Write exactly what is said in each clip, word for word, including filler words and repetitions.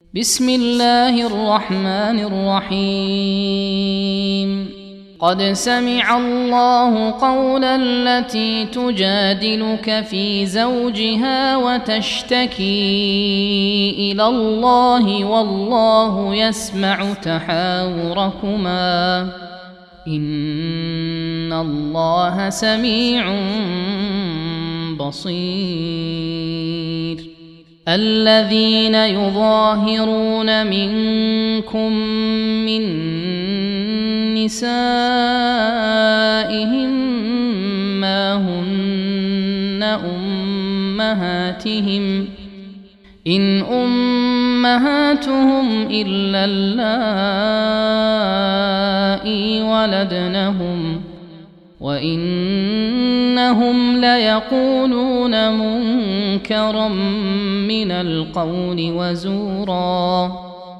بسم الله الرحمن الرحيم قد سمع الله قول التي تجادلك في زوجها وتشتكي إلى الله والله يسمع تحاوركما إن الله سميع بصير الذين يظاهرون منكم من نسائهم ما هن أمهاتهم إن أمهاتهم إلا اللائي ولدنهم وإنهم ليقولون منكرا من القول وزورا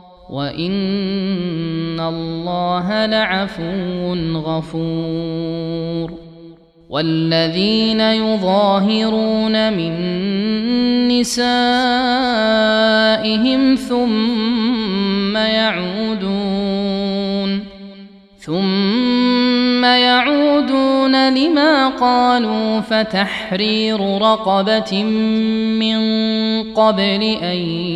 وإن الله لعفو غفور والذين يظاهرون من نسائهم ثم يعودون ثم يعودون لما قالوا فتحرير رقبة من قبل أن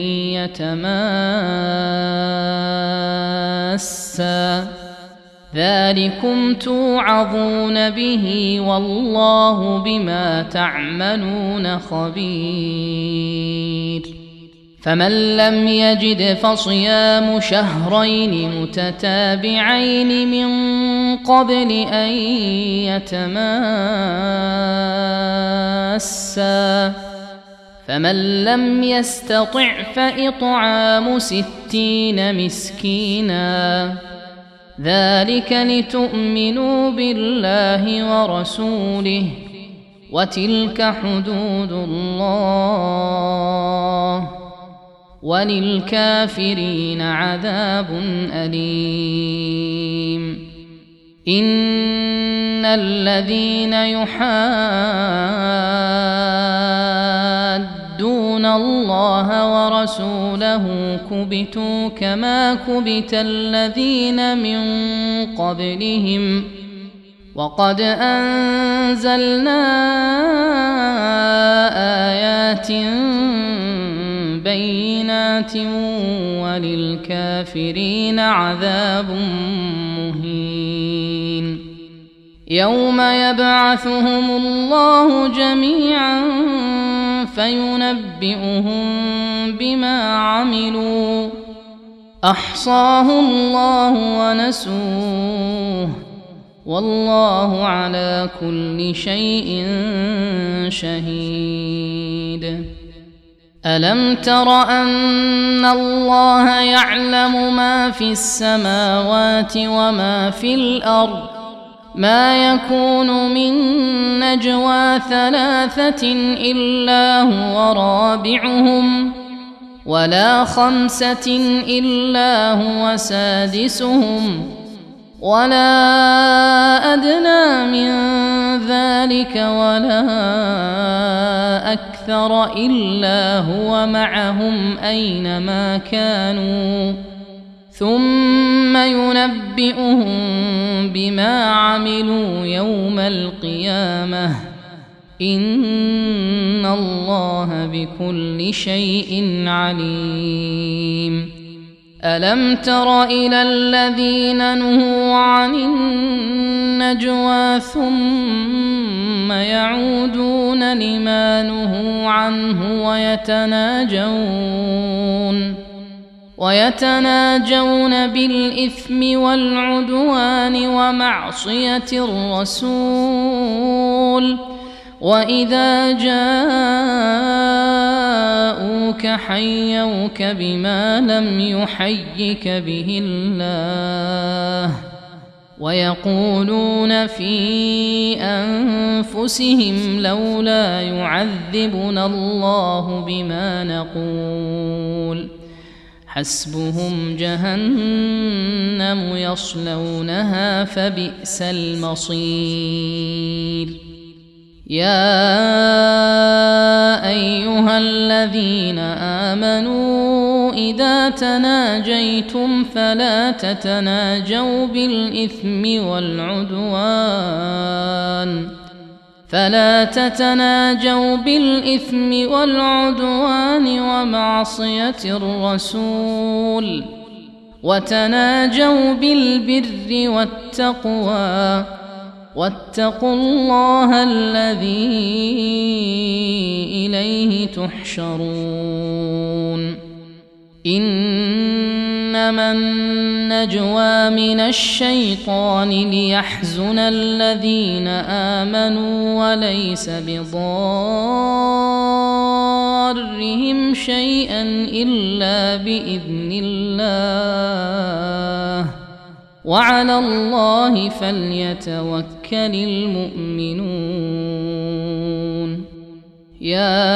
يتماسا ذلكم توعظون به والله بما تعملون خبير فمن لم يجد فصيام شهرين متتابعين من قبل أن يتماسا فمن لم يستطع فإطعام ستين مسكينا ذلك لتؤمنوا بالله ورسوله وتلك حدود الله وللكافرين عذاب أليم إن الذين يحادون الله ورسوله كبتوا كما كبت الذين من قبلهم وقد أنزلنا آيات بينات وللكافرين عذاب مهين يوم يبعثهم الله جميعا فينبئهم بما عملوا أحصاه الله ونسوه والله على كل شيء شهيد ألم تر أن الله يعلم ما في السماوات وما في الأرض ما يكون من نجوى ثلاثة إلا هو رابعهم ولا خمسة إلا هو سادسهم ولا أدنى من ذلك ولا أكثر إلا هو معهم أينما كانوا ثم ينبئهم بما عملوا يوم القيامة إن الله بكل شيء عليم ألم تر إلى الذين نهوا عن النجوى ثم يعودون لما نهوا عنه ويتناجون ويتناجون بالإثم والعدوان ومعصية الرسول وإذا جاءوك حيوك بما لم يحيك به الله ويقولون في أنفسهم لولا يعذبنا الله بما نقول حسبهم جهنم يصلونها فبئس المصير يا أيها الذين آمنوا إذا تناجيتم فلا تتناجوا بالإثم والعدوان فلا تتناجوا بالإثم والعدوان ومعصية الرسول وتناجوا بالبر والتقوى واتقوا الله الذي إليه تحشرون إنما النجوى من الشيطان ليحزن الذين آمنوا وليس بضارهم شيئا إلا بإذن الله وعلى الله فليتوكل المؤمنون يا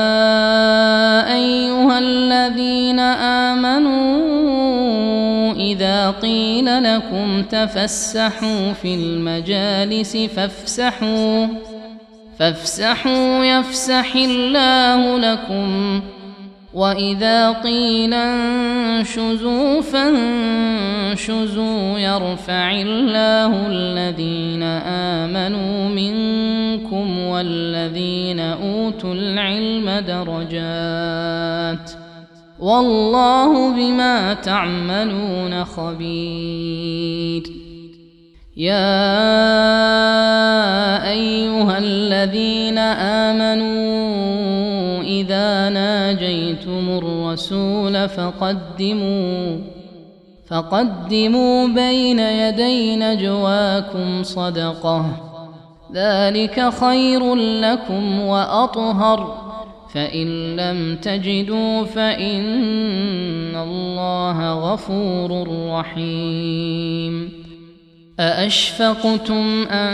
أيها الذين آمنوا إذا قيل لكم تفسحوا في المجالس فافسحوا فافسحوا يفسح الله لكم وإذا قيل انشزوا فانشزوا يرفع الله الذين آمنوا منكم والذين أوتوا العلم درجات والله بما تعملون خبير يا أيها الذين آمنوا إذا ناجيتم الرسول فقدموا فقدموا بين يدي نجواكم صدقة ذلك خير لكم وأطهر فإن لم تجدوا فإن الله غفور رحيم أأشفقتم أن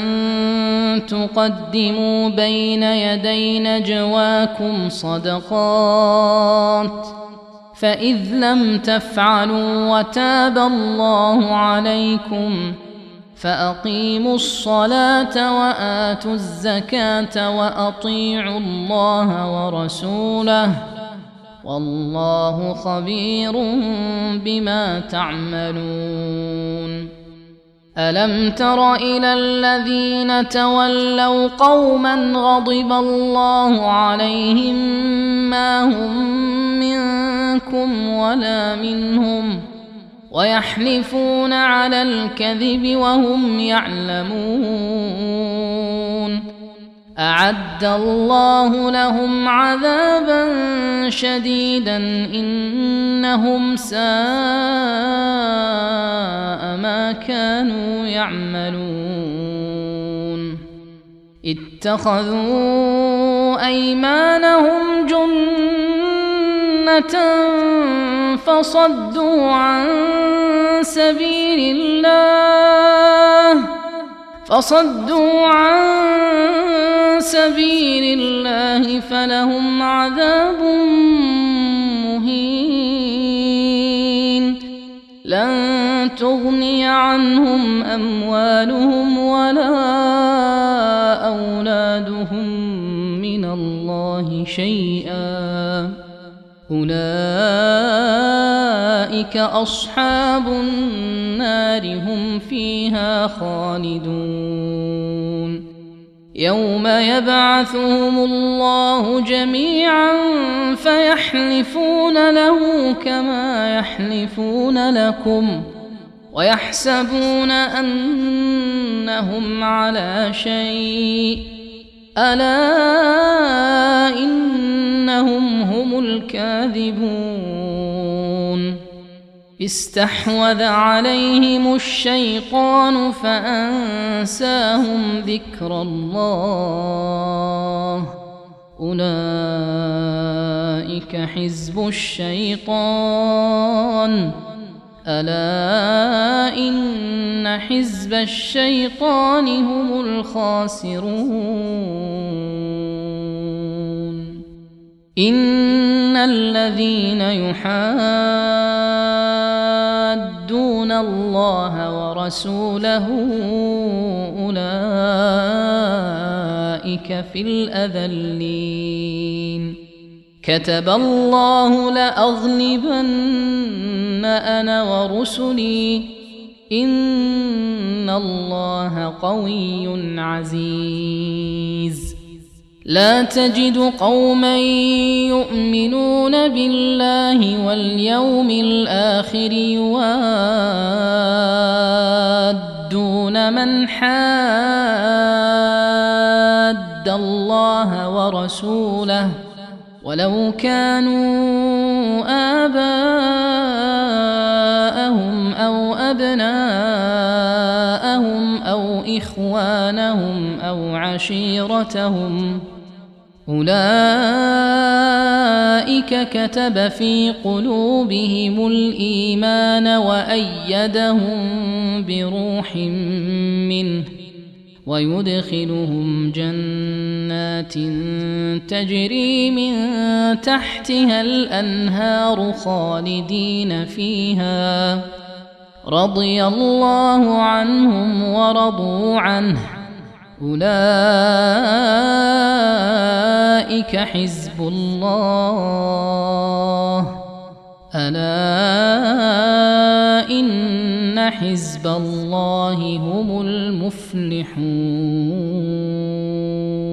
تقدموا بين يدي نجواكم صدقات فإذ لم تفعلوا وتاب الله عليكم فأقيموا الصلاة وآتوا الزكاة وأطيعوا الله ورسوله والله خبير بما تعملون ألم تر إلى الذين تولوا قوما غضب الله عليهم ما هم منكم ولا منهم ويحلفون على الكذب وهم يعلمون أعد الله لهم عذابا شديدا إنهم ساء ما كانوا يعملون اتخذوا أيمانهم جنة فصدوا عن سبيل الله فصدوا عن سبيل الله فلهم عذاب مهين لن تغني عنهم أموالهم ولا أولادهم من الله شيئا أولئك أصحاب النار هم فيها خالدون يوم يبعثهم الله جميعا فيحلفون له كما يحلفون لكم ويحسبون أنهم على شيء ألا إنهم هم الكاذبون استحوذ عليهم الشيطان فأنساهم ذكر الله أولئك حزب الشيطان ألا إن حزب الشيطان هم الخاسرون إن الذين يحادون الله ورسوله أولئك في الأذلين كتب الله لأغلبن أنا ورسلي إن الله قوي عزيز لا تجد قوما يؤمنون بالله واليوم الآخر يوادون من حاد الله ورسوله ولو كانوا آباءهم أو أبناءهم أو إخوانهم أو عشيرتهم أولئك كتب في قلوبهم الإيمان وأيدهم بروح منه ويدخلهم جنات تجري من تحتها الأنهار خالدين فيها رضي الله عنهم ورضوا عنه أولئك حزب الله ألا إن حزب الله هم المفلحون.